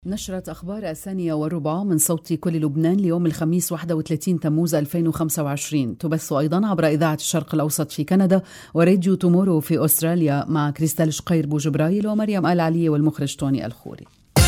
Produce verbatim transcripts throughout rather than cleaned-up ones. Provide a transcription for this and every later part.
نشرة أخبار الثانية والربع من صوت كل لبنان ليوم الخميس واحد وثلاثين تموز ألفين وخمسة وعشرين. تبث أيضا عبر إذاعة الشرق الأوسط في كندا وراديو تومورو في أستراليا مع كريستال شقير بوجبرايل ومريم آل علي والمخرج توني الخوري.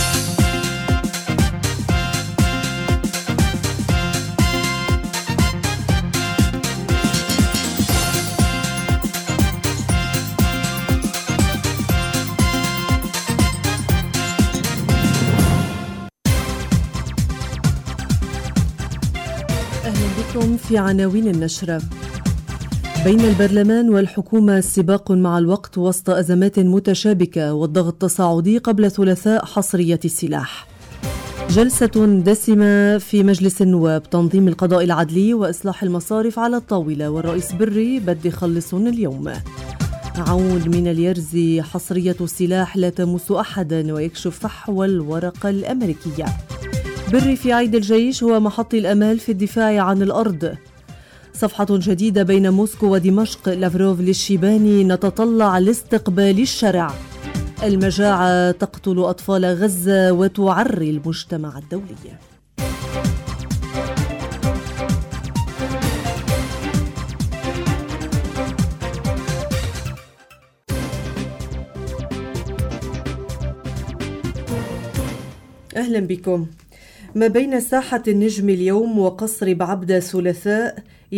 في عناوين النشرة: بين البرلمان والحكومة سباق مع الوقت وسط أزمات متشابكة والضغط التصاعدي قبل ثلاثاء حصرية السلاح. جلسة دسمة في مجلس النواب، تنظيم القضاء العدلي وإصلاح المصارف على الطاولة، والرئيس بري بدي يخلصون اليوم. عون من اليرزي، حصرية السلاح لا تمس أحدا ويكشف فحوى الورقة الأمريكية. بري في عيد الجيش هو محط الأمال في الدفاع عن الأرض. صفحة جديدة بين موسكو ودمشق، لافروف للشيباني، نتطلع لاستقبال الشرع. المجاعة تقتل أطفال غزة وتعري المجتمع الدولي. أهلا بكم. ما بين ساحة النجم اليوم وقصر بعبدة ثلاثاء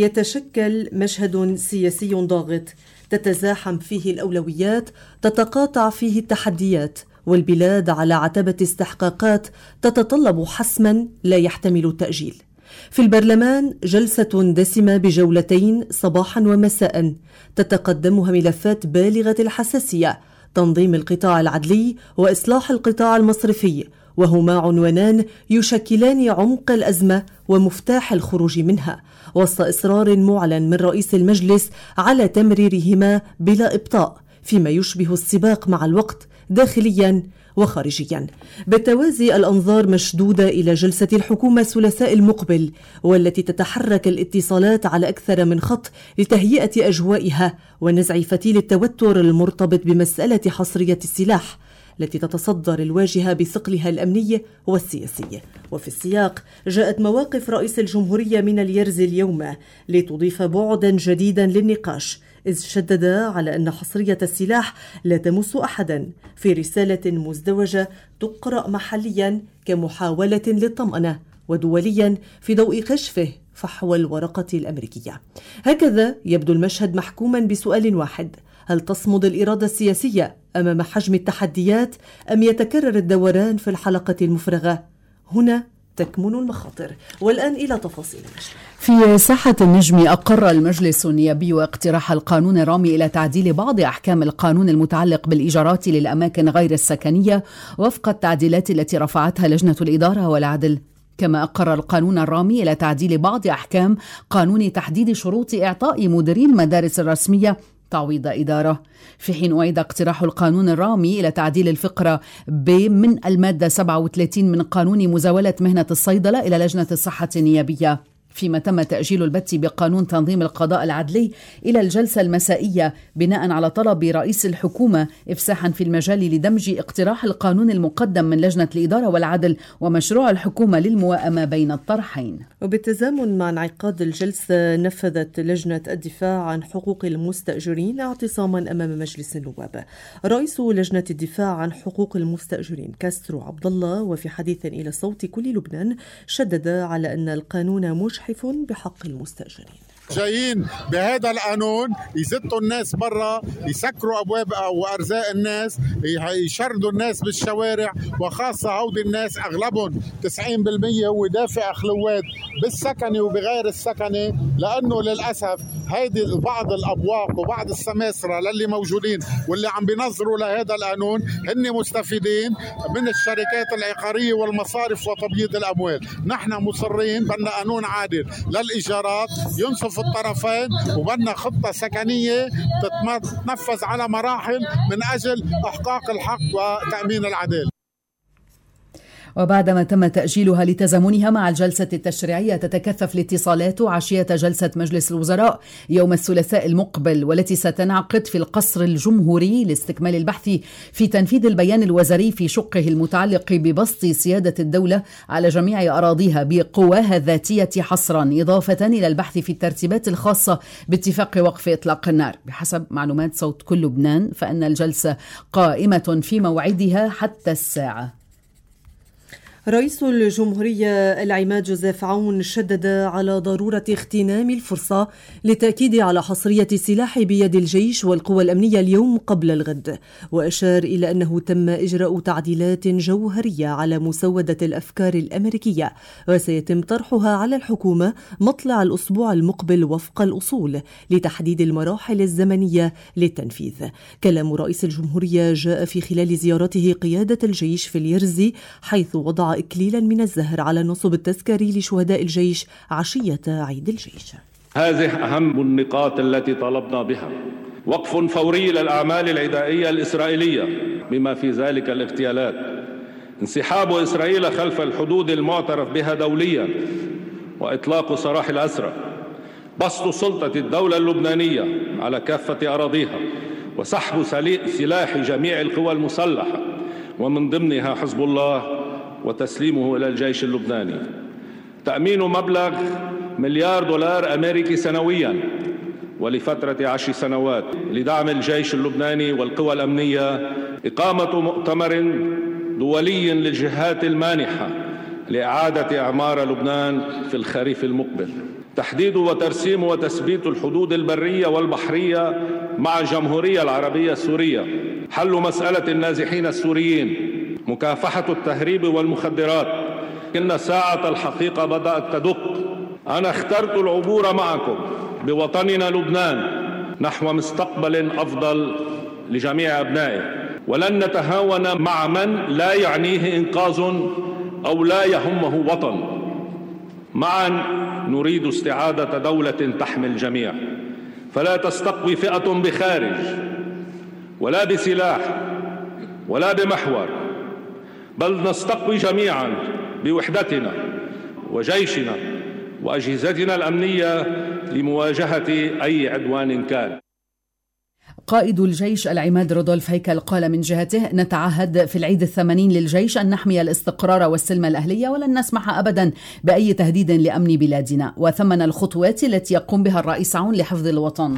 يتشكل مشهد سياسي ضاغط، تتزاحم فيه الأولويات، تتقاطع فيه التحديات، والبلاد على عتبة استحقاقات تتطلب حسما لا يحتمل التأجيل. في البرلمان جلسة دسمة بجولتين صباحا ومساء تتقدمها ملفات بالغة الحساسية: تنظيم القطاع العدلي وإصلاح القطاع المصرفي، وهما عنوانان يشكلان عمق الأزمة ومفتاح الخروج منها، وسط إصرار معلن من رئيس المجلس على تمريرهما بلا إبطاء فيما يشبه السباق مع الوقت داخليا وخارجيا. بالتوازي الأنظار مشدودة إلى جلسة الحكومة الثلاثاء المقبل، والتي تتحرك الاتصالات على أكثر من خط لتهيئة أجوائها ونزع فتيل التوتر المرتبط بمسألة حصرية السلاح التي تتصدر الواجهة بثقلها الأمني والسياسي. وفي السياق جاءت مواقف رئيس الجمهورية من اليرز اليوم لتضيف بعدا جديدا للنقاش، إذ شدد على أن حصرية السلاح لا تمس أحدا، في رسالة مزدوجة تقرأ محليا كمحاولة للطمأنة، ودوليا في ضوء كشفه فحوى الورقة الأمريكية. هكذا يبدو المشهد محكوما بسؤال واحد: هل تصمد الإرادة السياسية أمام حجم التحديات، أم يتكرر الدوران في الحلقة المفرغة؟ هنا تكمن المخاطر. والآن إلى تفاصيل المشهد. في ساحة النجم، أقر المجلس النيابي اقتراح القانون الرامي إلى تعديل بعض أحكام القانون المتعلق بالإيجارات للأماكن غير السكنية وفق التعديلات التي رفعتها لجنة الإدارة والعدل. كما أقر القانون الرامي إلى تعديل بعض أحكام قانون تحديد شروط إعطاء مديري المدارس الرسمية تعويض إدارة، في حين أعيد اقتراح القانون الرامي إلى تعديل الفقرة ب من المادة سبعة وثلاثين من قانون مزاولة مهنة الصيدلة إلى لجنة الصحة النيابية، فيما تم تأجيل البت بقانون تنظيم القضاء العدلي إلى الجلسة المسائية بناء على طلب رئيس الحكومة إفساحا في المجال لدمج اقتراح القانون المقدم من لجنة الإدارة والعدل ومشروع الحكومة للموائمة بين الطرحين. وبالتزامن مع انعقاد الجلسة، نفذت لجنة الدفاع عن حقوق المستأجرين اعتصاما أمام مجلس النواب. رئيس لجنة الدفاع عن حقوق المستأجرين كاسترو عبد الله، وفي حديث إلى صوت كل لبنان، شدد على أن القانون مجحف بحق المستأجرين. جايين بهذا القانون يزتوا الناس برا، يسكروا ابواب وارزاق الناس، يشردوا الناس بالشوارع، وخاصه هودي الناس اغلبهم تسعين بالمية هو دافع خلوات بالسكني وبغير السكني، لانه للاسف هيدي بعض الابواق وبعض السماسره للي موجودين واللي عم بينظروا لهذا القانون هن مستفيدين من الشركات العقاريه والمصارف وتبييض الاموال. نحن مصرين بدنا قانون عادل للايجارات ينصف الطرفين، وبدنا خطة سكنية تتنفذ على مراحل من أجل إحقاق الحق وتأمين العدالة. وبعدما تم تأجيلها لتزامنها مع الجلسة التشريعية، تتكثف الاتصالات عشية جلسة مجلس الوزراء يوم الثلاثاء المقبل، والتي ستنعقد في القصر الجمهوري لاستكمال البحث في تنفيذ البيان الوزاري في شقه المتعلق ببسط سيادة الدولة على جميع أراضيها بقواها الذاتية حصرا، إضافة إلى البحث في الترتيبات الخاصة باتفاق وقف إطلاق النار. بحسب معلومات صوت كل لبنان، فإن الجلسة قائمة في موعدها حتى الساعة. رئيس الجمهورية العماد جوزيف عون شدد على ضرورة اغتنام الفرصة للتأكيد على حصرية السلاح بيد الجيش والقوى الأمنية اليوم قبل الغد، وأشار إلى أنه تم إجراء تعديلات جوهرية على مسودة الأفكار الأمريكية، وسيتم طرحها على الحكومة مطلع الأسبوع المقبل وفق الأصول لتحديد المراحل الزمنية للتنفيذ. كلام رئيس الجمهورية جاء في خلال زيارته قيادة الجيش في اليرزي، حيث وضع إكليلا من الزهر على النصب التذكاري لشهداء الجيش عشية عيد الجيش. هذه أهم النقاط التي طلبنا بها: وقف فوري للأعمال العدائية الإسرائيلية بما في ذلك الاغتيالات، انسحاب إسرائيل خلف الحدود المعترف بها دوليا، وإطلاق سراح الأسرى، بسط سلطة الدولة اللبنانية على كافة أراضيها، وسحب سلاح جميع القوى المسلحة ومن ضمنها حزب الله وتسليمه إلى الجيش اللبناني، تأمين مبلغ مليار دولار أمريكي سنويا ولفترة عشر سنوات لدعم الجيش اللبناني والقوى الأمنية، إقامة مؤتمر دولي للجهات المانحة لإعادة إعمار لبنان في الخريف المقبل، تحديد وترسيم وتثبيت الحدود البرية والبحرية مع الجمهورية العربية السورية، حل مسألة النازحين السوريين، مكافحة التهريب والمخدرات. إن ساعة الحقيقة بدأت تدق. أنا اخترت العبور معكم بوطننا لبنان نحو مستقبل أفضل لجميع أبنائه، ولن نتهاون مع من لا يعنيه إنقاذ أو لا يهمه وطن. معا نريد استعادة دولة تحمي الجميع، فلا تستقوي فئة بخارج ولا بسلاح ولا بمحور، بل نستقوي جميعا بوحدتنا وجيشنا وأجهزتنا الأمنية لمواجهة أي عدوان كان. قائد الجيش العماد رودولف هيكل قال من جهته: نتعهد في العيد الثمانين للجيش أن نحمي الاستقرار والسلم الأهلية، ولن نسمح أبدا بأي تهديد لأمن بلادنا. وثمن الخطوات التي يقوم بها الرئيس عون لحفظ الوطن.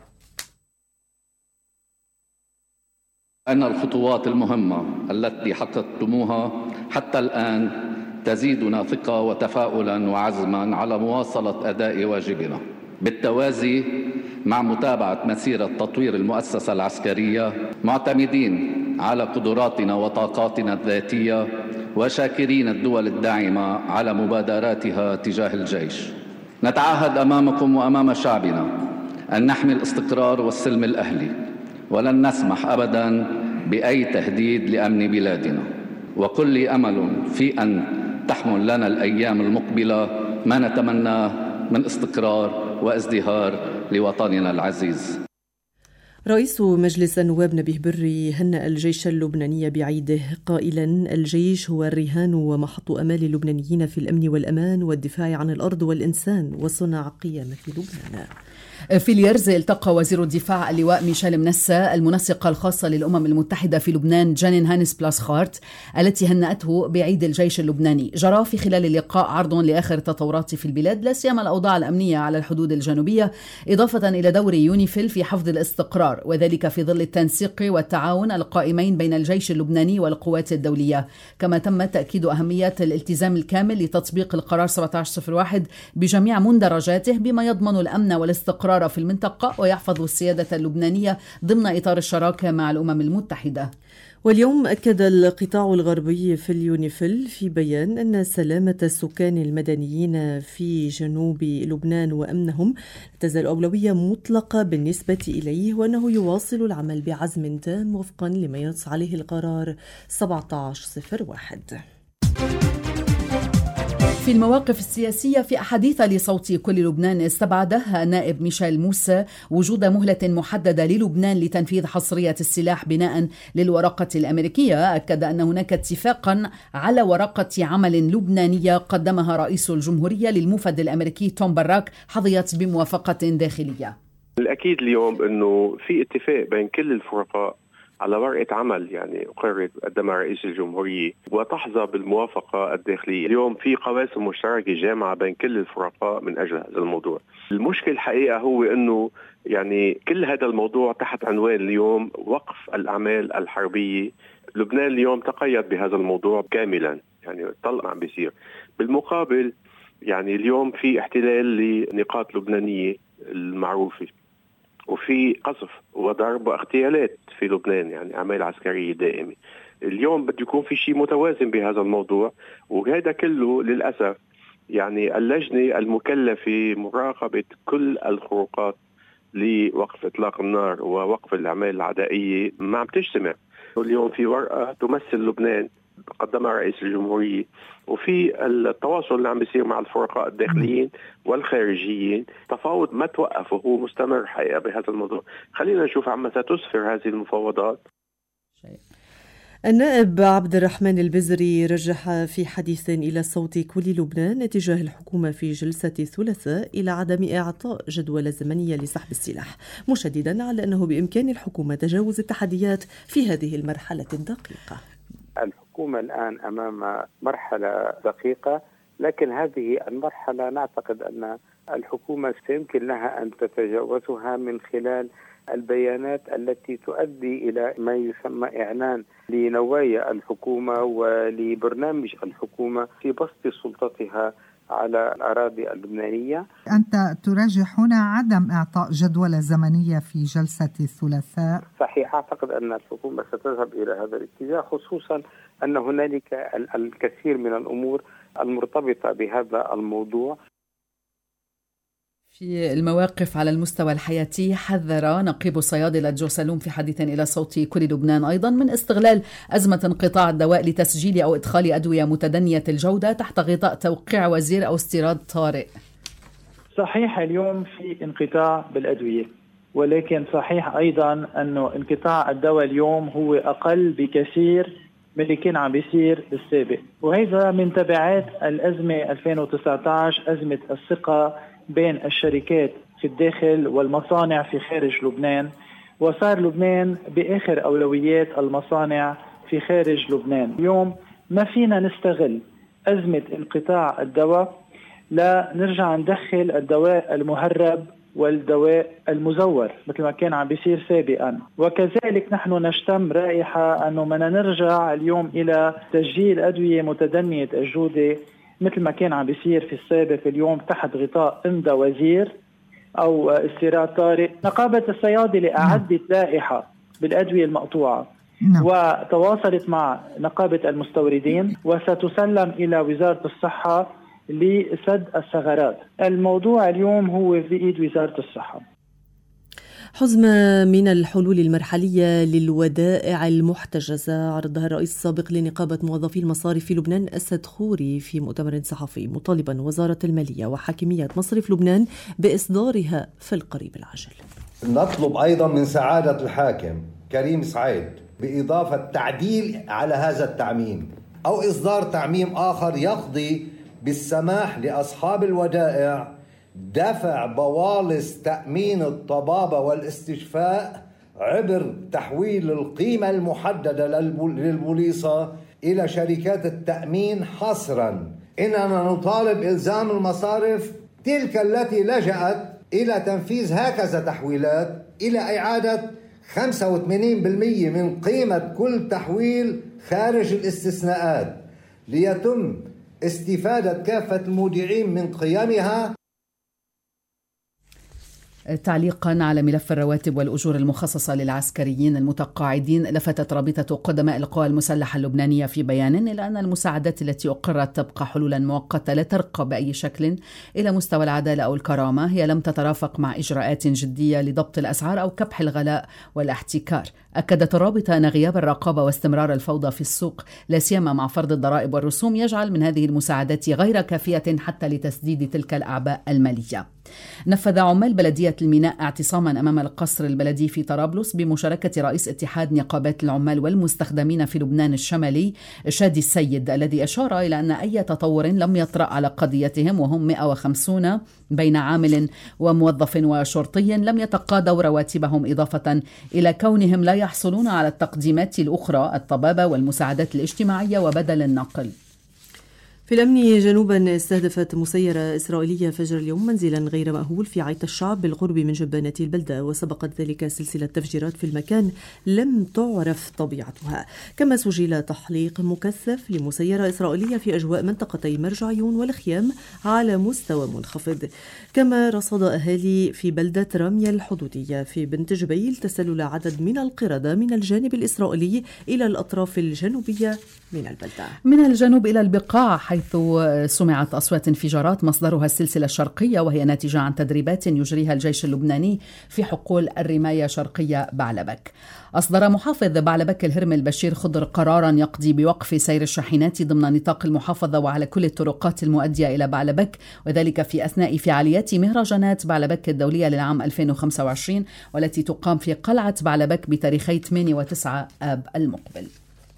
أن الخطوات المهمة التي حققتموها حتى الآن تزيدنا ثقة وتفاؤلا وعزما على مواصلة أداء واجبنا، بالتوازي مع متابعة مسيرة تطوير المؤسسة العسكرية، معتمدين على قدراتنا وطاقاتنا الذاتية، وشاكرين الدول الداعمة على مبادراتها تجاه الجيش. نتعهد أمامكم وأمام شعبنا أن نحمي الاستقرار والسلم الأهلي، ولن نسمح أبدا بأي تهديد لأمن بلادنا، وكل أمل في أن تحمل لنا الأيام المقبلة ما نتمناه من استقرار وازدهار لوطننا العزيز. رئيس مجلس النواب نبيه بري هنأ الجيش اللبناني بعيده، قائلا: الجيش هو الرهان ومحط أمال اللبنانيين في الأمن والأمان والدفاع عن الأرض والإنسان وصنع قيامة لبنان. في اليرز التقى وزير الدفاع اللواء ميشيل منسا المنسقة الخاصة للأمم المتحدة في لبنان جانين هانس بلاسخارت التي هنأته بعيد الجيش اللبناني. جرى في خلال اللقاء عرض لآخر التطورات في البلاد، لا سيما الأوضاع الأمنية على الحدود الجنوبية، إضافة إلى دور يونيفيل في حفظ الاستقرار، وذلك في ظل التنسيق والتعاون القائمين بين الجيش اللبناني والقوات الدولية. كما تم تأكيد أهمية الالتزام الكامل لتطبيق القرار سبعة عشر صفر واحد بجميع مندرجاته، بما يضمن الأمن والاستقرار في المنطقة ويحفظ السيادة اللبنانية ضمن إطار الشراكة مع الأمم المتحدة. واليوم أكد القطاع الغربي في اليونيفيل في بيان أن سلامة السكان المدنيين في جنوب لبنان وأمنهم تزال أولوية مطلقة بالنسبة إليه، وأنه يواصل العمل بعزم تام وفقا لما ينص عليه القرار سبعة عشر صفر واحد. في المواقف السياسية، في أحاديث لصوت كل لبنان استبعدها النائب ميشيل موسى وجود مهلة محددة للبنان لتنفيذ حصرية السلاح بناء للورقة الأمريكية. أكد أن هناك اتفاقا على ورقة عمل لبنانية قدمها رئيس الجمهورية للموفد الأمريكي توم باراك حظيت بموافقة داخلية. الأكيد اليوم أنه في اتفاق بين كل الفرقاء على ورقة عمل يعني أقرت قدمها رئيس الجمهورية وتحظى بالموافقة الداخلية. اليوم في قواسم مشتركة جامعة بين كل الفرقاء من أجل هذا الموضوع. المشكلة الحقيقة هو أنه يعني كل هذا الموضوع تحت عنوان اليوم وقف الأعمال الحربية. لبنان اليوم تقيد بهذا الموضوع كاملا، يعني طلع عم بيصير. بالمقابل يعني اليوم في احتلال لنقاط لبنانية المعروفة، وفي قصف وضرب واغتيالات في لبنان، يعني أعمال عسكرية دائمة. اليوم بده يكون في شيء متوازن بهذا الموضوع، وهذا كله للأسف يعني اللجنة المكلفة مراقبة كل الخروقات لوقف إطلاق النار ووقف الأعمال العدائية ما عم تجتمع. اليوم في ورقة تمثل لبنان قدمها رئيس الجمهورية، وفي التواصل اللي عم بيصير مع الفرقاء الداخليين والخارجيين تفاوض ما توقف وهو مستمر حقيقة بهذا الموضوع. خلينا نشوف عما ستسفر هذه المفاوضات. النائب عبد الرحمن البزري رجح في حديث إلى صوت كل لبنان اتجاه الحكومة في جلسة الثلاثاء إلى عدم إعطاء جدول زمنية لسحب السلاح، مشددا على أنه بإمكان الحكومة تجاوز التحديات في هذه المرحلة الدقيقة. الحكومة الآن أمام مرحلة دقيقة، لكن هذه المرحلة نعتقد أن الحكومة سيمكن لها أن تتجاوزها من خلال البيانات التي تؤدي إلى ما يسمى إعلان لنوايا الحكومة ولبرنامج الحكومة في بسط سلطتها على الأراضي اللبنانية. أنت تراجح هنا عدم إعطاء جدولة زمنية في جلسة الثلاثاء؟ صحيح، أعتقد أن الحكومة ستذهب إلى هذا الاتجاه، خصوصا أن هنالك الكثير من الأمور المرتبطة بهذا الموضوع. في المواقف على المستوى الحياتي، حذر نقيب صيادلة جوسلوم في حديث إلى صوت كل لبنان أيضا من استغلال أزمة انقطاع الدواء لتسجيل أو إدخال أدوية متدنية الجودة تحت غطاء توقيع وزير أو استيراد طارئ. صحيح اليوم في انقطاع بالأدوية، ولكن صحيح أيضا أنه انقطاع الدواء اليوم هو أقل بكثير من اللي كان عم بيصير بالسابق، وهذا من تبعات الأزمة ألفين وتسعة عشر، أزمة الثقة بين الشركات في الداخل والمصانع في خارج لبنان، وصار لبنان بآخر أولويات المصانع في خارج لبنان. اليوم ما فينا نستغل أزمة انقطاع الدواء لا نرجع ندخل الدواء المهرب والدواء المزور مثل ما كان عم بيصير سابقا. وكذلك نحن نشتم رائحة أنه بدنا نرجع اليوم إلى تسجيل أدوية متدنية الجودة مثل ما كان عم بيصير في السابق اليوم تحت غطاء إمضى وزير أو استيراد طارئ. نقابة الصيادلة أعدت لائحة بالأدوية المقطوعة وتواصلت مع نقابة المستوردين وستسلم إلى وزارة الصحة لسد الثغرات. الموضوع اليوم هو في إيد وزارة الصحة. حزمة من الحلول المرحلية للودائع المحتجزة عرضها الرئيس السابق لنقابة موظفي المصارف في لبنان أسد خوري في مؤتمر صحفي، مطالبا وزارة المالية وحاكمية مصرف لبنان بإصدارها في القريب العاجل. نطلب أيضا من سعادة الحاكم كريم سعيد بإضافة تعديل على هذا التعميم أو إصدار تعميم آخر يقضي بالسماح لأصحاب الودائع دفع بوالص تأمين الطبابة والاستشفاء عبر تحويل القيمة المحددة للبوليصة إلى شركات التأمين حصرا. إننا نطالب إلزام المصارف تلك التي لجأت إلى تنفيذ هكذا تحويلات إلى إعادة خمسة وثمانين بالمئة من قيمة كل تحويل خارج الاستثناءات ليتم استفادة كافة المودعين من قيمها. تعليقا على ملف الرواتب والأجور المخصصة للعسكريين المتقاعدين، لفتت رابطة قدماء القوى المسلحة اللبنانية في بيان إلى أن المساعدات التي أقرت تبقى حلولا مؤقتة لا ترقى بأي شكل إلى مستوى العدالة أو الكرامة، هي لم تترافق مع إجراءات جدية لضبط الأسعار أو كبح الغلاء والاحتكار. أكدت الرابطة أن غياب الرقابة واستمرار الفوضى في السوق لا سيما مع فرض الضرائب والرسوم يجعل من هذه المساعدات غير كافية حتى لتسديد تلك الأعباء المالية. نفذ عمال بلدية الميناء اعتصاما أمام القصر البلدي في طرابلس بمشاركة رئيس اتحاد نقابات العمال والمستخدمين في لبنان الشمالي شادي السيد، الذي أشار إلى أن أي تطور لم يطرأ على قضيتهم وهم مئة وخمسين بين عامل وموظف وشرطي لم يتقاضوا رواتبهم، إضافة إلى كونهم لا يحصلون على التقديمات الأخرى الطبابة والمساعدات الاجتماعية وبدل النقل. في الأمن جنوبا استهدفت مسيرة إسرائيلية فجر اليوم منزلا غير مأهول في عيط الشعب بالقرب من جبانة البلدة، وسبقت ذلك سلسلة تفجيرات في المكان لم تعرف طبيعتها. كما سجل تحليق مكثف لمسيرة إسرائيلية في أجواء منطقتي مرجعيون والخيام على مستوى منخفض. كما رصد أهالي في بلدة رامية الحدودية في بنت جبيل تسلل عدد من القردة من الجانب الإسرائيلي إلى الأطراف الجنوبية من البلدة. من الجنوب إلى البقاع، حيث سمعت أصوات انفجارات مصدرها السلسلة الشرقية، وهي ناتجة عن تدريبات يجريها الجيش اللبناني في حقول الرماية شرقية بعلبك. أصدر محافظ بعلبك الهرمل بشير خضر قرارا يقضي بوقف سير الشاحنات ضمن نطاق المحافظة وعلى كل الطرقات المؤدية إلى بعلبك، وذلك في أثناء فعاليات مهرجانات بعلبك الدولية للعام ألفين وخمسة وعشرين والتي تقام في قلعة بعلبك بتاريخي ثمانية وتسعة آب المقبل.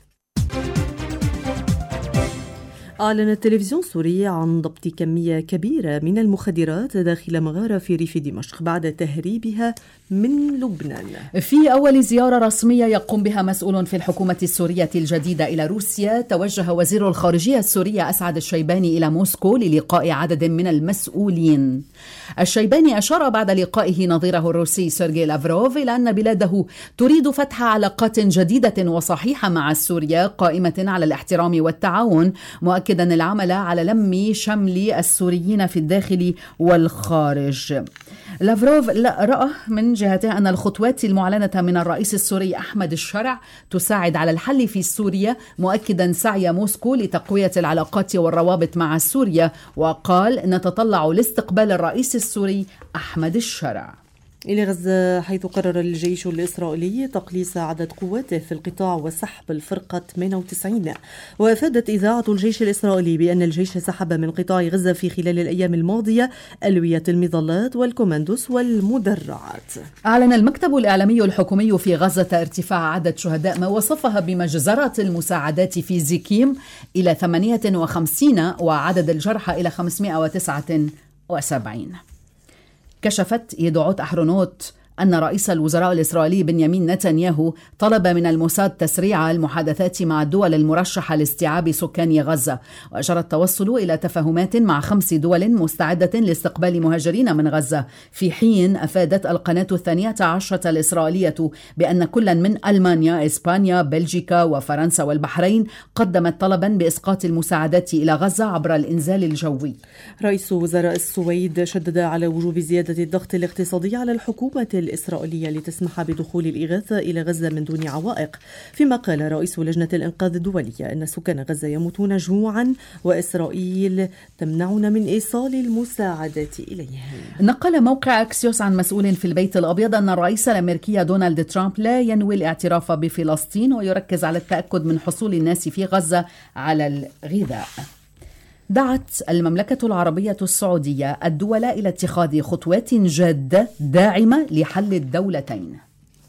أعلن التلفزيون السوري عن ضبط كمية كبيرة من المخدرات داخل مغارة في ريف دمشق بعد تهريبها من لبنان. في أول زيارة رسمية يقوم بها مسؤول في الحكومة السورية الجديدة إلى روسيا، توجه وزير الخارجية السورية أسعد الشيباني إلى موسكو للقاء عدد من المسؤولين. الشيباني أشار بعد لقائه نظيره الروسي سيرجي لافروف إلى أن بلاده تريد فتح علاقات جديدة وصحيحة مع سوريا قائمة على الاحترام والتعاون، مؤكدا العمل على لم شمل السوريين في الداخل والخارج. لافروف رأى من جهته أن الخطوات المعلنة من الرئيس السوري أحمد الشرع تساعد على الحل في سوريا، مؤكدا سعي موسكو لتقوية العلاقات والروابط مع سوريا، وقال نتطلع لاستقبال الرئيس السوري أحمد الشرع. إلى غزة، حيث قرر الجيش الإسرائيلي تقليص عدد قواته في القطاع وسحب الفرقة ثمانية وتسعين. وأفادت إذاعة الجيش الإسرائيلي بأن الجيش سحب من قطاع غزة في خلال الأيام الماضية ألوية المظلات والكوماندوس والمدرعات. أعلن المكتب الإعلامي الحكومي في غزة ارتفاع عدد شهداء ما وصفها بمجزرة المساعدات في زيكيم إلى ثمانية وخمسين وعدد الجرحى إلى خمسمائة وتسعة وسبعين. كشفت يدعوت أحرونوت أن رئيس الوزراء الإسرائيلي بنيامين نتنياهو طلب من الموساد تسريع المحادثات مع الدول المرشحة لاستيعاب سكان غزة، وأجرى التوصل إلى تفاهمات مع خمس دول مستعدة لاستقبال مهاجرين من غزة، في حين أفادت القناة الثانية عشرة الإسرائيلية بأن كل من ألمانيا، إسبانيا، بلجيكا وفرنسا والبحرين قدمت طلبا بإسقاط المساعدات إلى غزة عبر الإنزال الجوي. رئيس وزراء السويد شدد على وجوب زيادة الضغط الاقتصادي على الحكومة الإسرائيلية لتسمح بدخول الإغاثة إلى غزة من دون عوائق، فيما قال رئيس لجنة الإنقاذ الدولية أن سكان غزة يموتون جوعا وإسرائيل تمنعنا من إيصال المساعدات إليهم. نقل موقع أكسيوس عن مسؤول في البيت الأبيض أن الرئيس الأمريكي دونالد ترامب لا ينوي الاعتراف بفلسطين ويركز على التأكد من حصول الناس في غزة على الغذاء. دعت المملكة العربية السعودية الدول إلى اتخاذ خطوات جادة داعمة لحل الدولتين.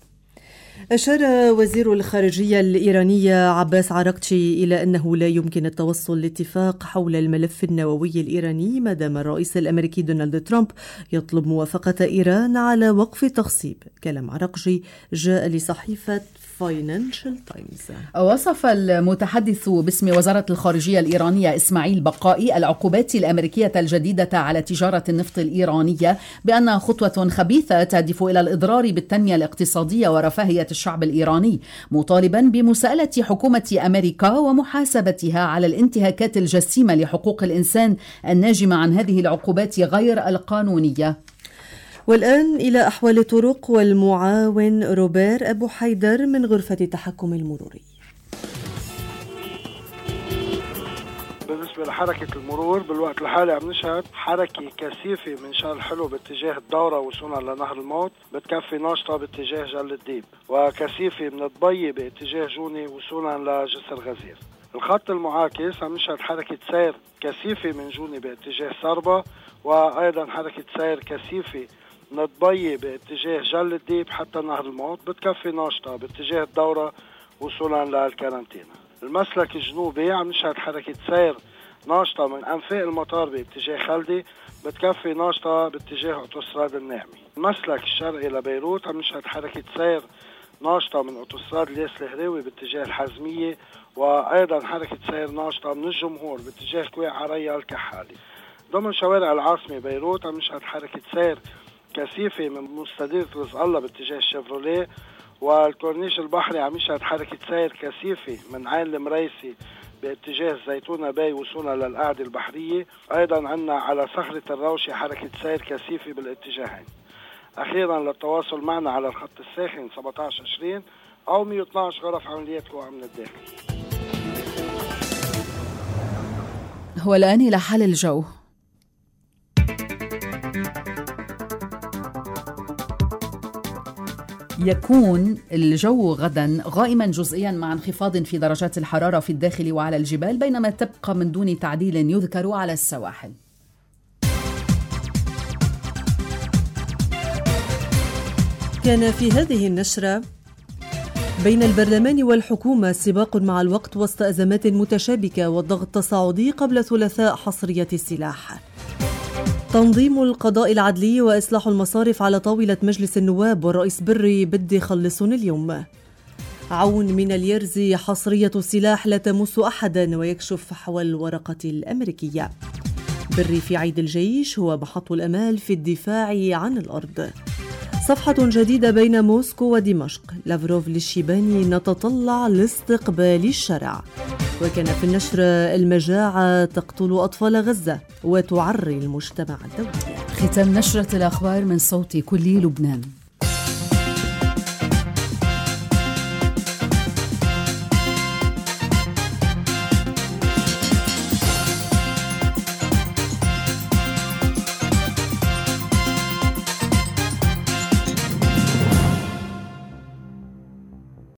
أشار وزير الخارجية الإيراني عباس عراقتشي إلى أنه لا يمكن التوصل لاتفاق حول الملف النووي الإيراني ما دام الرئيس الأمريكي دونالد ترامب يطلب موافقة إيران على وقف التخصيب. كلام عراقتشي جاء لصحيفة فاينانشال تايمز. وصف المتحدث باسم وزارة الخارجية الإيرانية إسماعيل بقائي العقوبات الأمريكية الجديدة على تجارة النفط الإيرانية بأنها خطوة خبيثة تهدف إلى الإضرار بالتنمية الاقتصادية ورفاهية الشعب الإيراني، مطالبا بمساءلة حكومة أمريكا ومحاسبتها على الانتهاكات الجسيمة لحقوق الإنسان الناجمة عن هذه العقوبات غير القانونية. والآن إلى أحوال الطرق والمعاون روبير أبو حيدر من غرفة التحكم المروري. بالنسبة لحركة المرور بالوقت الحالي عم نشهد حركة كثيفة من شارع حلو باتجاه الدورة وصولا لنهر الموت بتكفي ناشطة باتجاه جل الديب، وكثيفة من الضبية باتجاه جوني وصولا لجسر غزير. الخط المعاكس عم نشهد حركة سير كثيفة من جوني باتجاه سربا، وأيضا حركة سير كثيفة من الضبية باتجاه جل الديب حتى نهر الموت بتكفي ناشطة باتجاه الدورة وصولا للكارنتينا. المسلك الجنوبي عم نشهد حركة سير ناشطة من أنفاق المطار باتجاه خلدي بتكفي ناشطة باتجاه أوتوستراد الناعمي. المسلك الشرقي لبيروت عم نشهد حركة سير ناشطة من أوتوستراد الياس الهراوي باتجاه الحزمية، وأيضا حركة سير ناشطة من الجمهور باتجاه كويع عريا الكحالي. ضمن شوارع العاصمة بيروت عم نشهد حركة سير كثيفة من مستديرة رزق الله باتجاه الشيفروليه، والكورنيش البحري عم يشهد حركة سير كثيفة من عين المريسي باتجاه الزيتونة باي وصولا للقاعدة البحرية. أيضا عندنا على صخرة الروشة حركة سير كثيفة بالاتجاهين. أخيرا للتواصل معنا على الخط الساخن سبعة عشر عشرين أو مئة واثني عشر غرف عمليات قوى من الداخل. هو الآن إلى حال الجو. يكون الجو غدا غائما جزئيا مع انخفاض في درجات الحرارة في الداخل وعلى الجبال، بينما تبقى من دون تعديل يذكر على السواحل. كان في هذه النشرة: بين البرلمان والحكومة سباق مع الوقت وسط أزمات متشابكة والضغط التصاعدي قبل ثلاثاء حصرية السلاح. تنظيم القضاء العدلي وإصلاح المصارف على طاولة مجلس النواب والرئيس بري بدي يخلصون اليوم. عون من اليرزي حصرية السلاح لا تمس أحدا ويكشف فحوى الورقة الأمريكية. بري في عيد الجيش هو محط الأمال في الدفاع عن الأرض. صفحة جديدة بين موسكو ودمشق. لافروف للشيباني نتطلع لاستقبال الشرع. وكان في النشر: المجاعة تقتل أطفال غزة وتعري المجتمع الدولي. ختام نشرة الأخبار من صوت كل لبنان.